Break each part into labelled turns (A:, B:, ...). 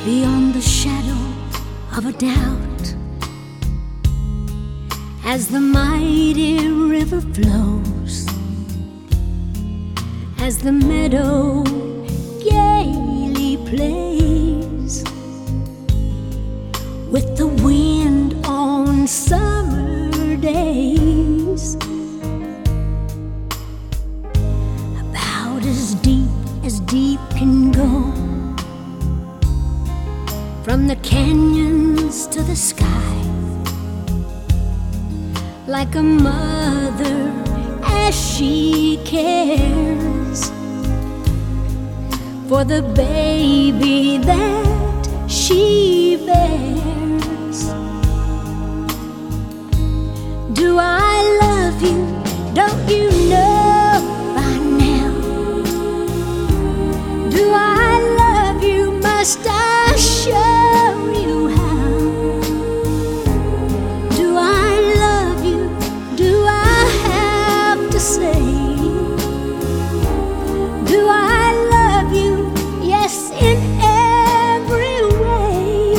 A: beyond the shadow of a doubt. As the mighty river flows, as the meadow gaily plays, with the wind on summer days, about as deep can go, from the canyons to the sky, like a mother as she cares for the baby that she bears. Do I love you? Don't you know by now? Do I love you? Must I show you how? Do I love you? Do I have to say? Do I love you? Yes, in every way.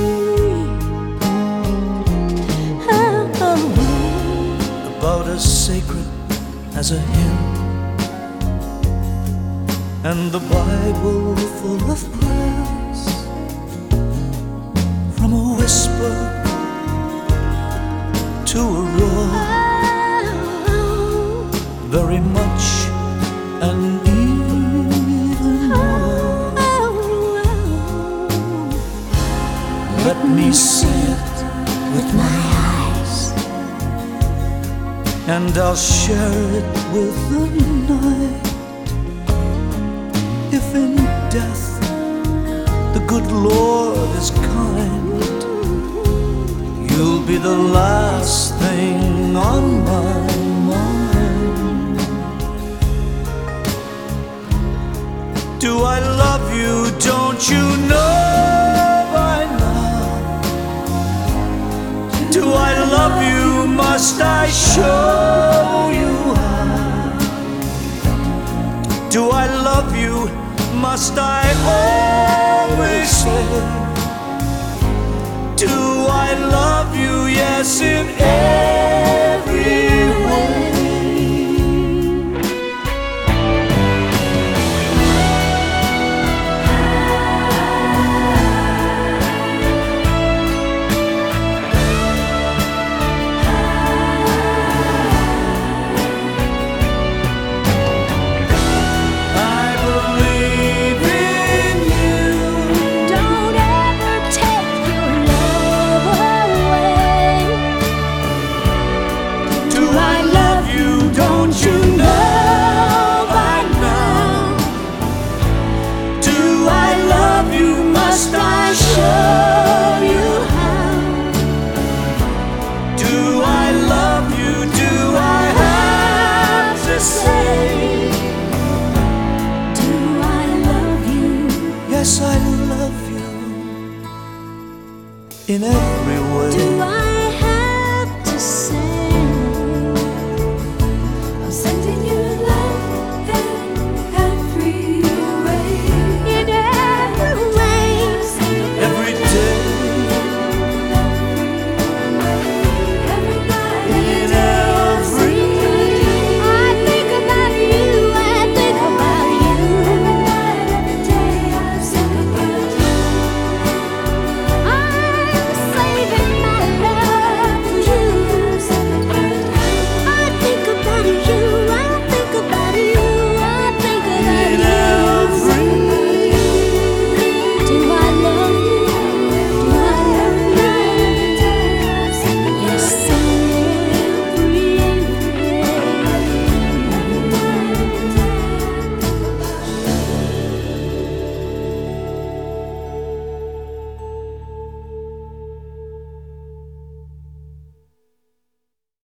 A: Oh.
B: About as sacred as a hymn, and the Bible full of prayers, from a whisper to a roar, very much and even more. Let me see it with my eyes, and I'll share it with the night. If in death the good Lord is kind, you'll be the last thing on my mind. Do I love you? Don't you know by now? Do I love you? Must I show you how? Do I love you? Must I always say? Do I love you? Yes, in every way. Must I show you how? Do I love you? Do I have to say? Do I love you? Yes, I love you in every way.